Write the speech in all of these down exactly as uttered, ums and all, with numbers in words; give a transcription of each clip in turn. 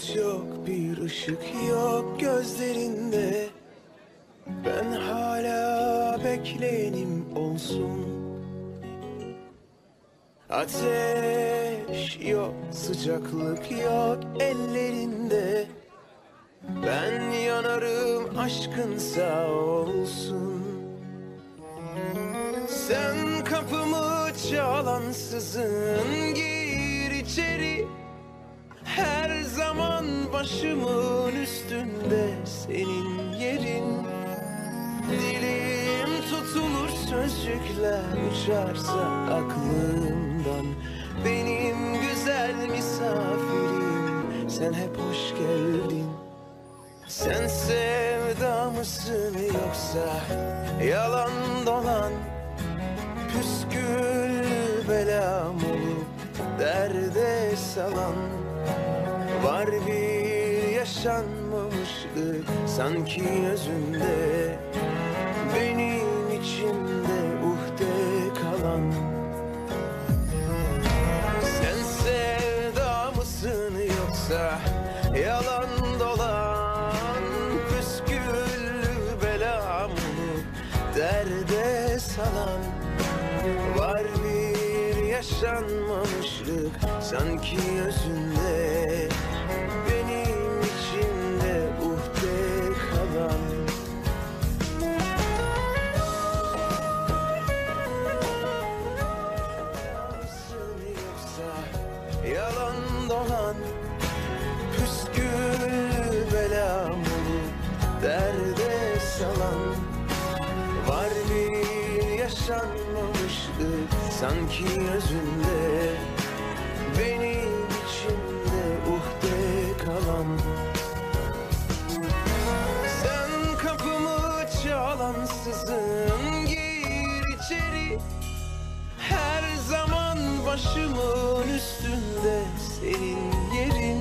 umut yok, bir ışık yok gözlerinde. Ben hala bekleyenim olsun. Ateş yok, sıcaklık yok ellerinde. Ben yanarım, aşkın sağ olsun. Sen kapımı çalansızın, gir içeri. Her zaman başımın üstünde senin yerin. Dilim tutulur, sözcükler uçarsa aklımdan. Benim güzel misafirim, sen hep hoş geldin. Sen sevda mısın yoksa yalan dolan? Püsküllü belam olup derde salan. Var bir yaşanmamışlık sanki özünde, benim içimde uhde kalan. Sen sevda mısın yoksa yalan dolan? Püsküllü belam olup derde salan. Var bir yaşanmamışlık sanki özünde, benim içimde uhde kalan. Yoksa yalan dolan, püsküllü belam olup derde salan. Var bir yaşanmamışlık sanki özünde, benim içimde uhde kalan. Sen kapımı çalansızın, gir içeri. Her zaman başımın üstünde senin yerin.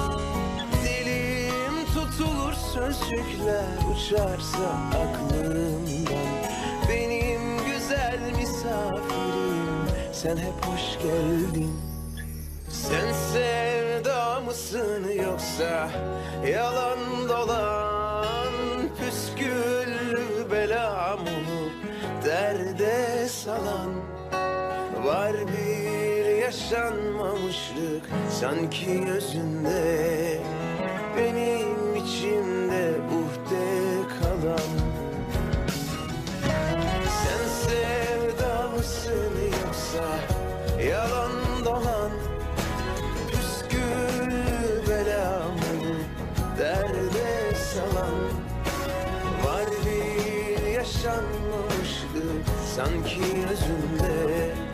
Dilim tutulur, sözcükler uçarsa aklımdan. Benim güzel misafirim, sen hep hoş geldin. Sen sevda mısın yoksa yalan dolan? Püsküllü belam olup derde salan. Var bir yaşanmamışlık sanki özünde, benim içimde uhde kalan. Sen sevda mısın yoksa yalan dolan? Püsküllü belam olup derde salan. Var bir yaşanmamışlık sanki özünde,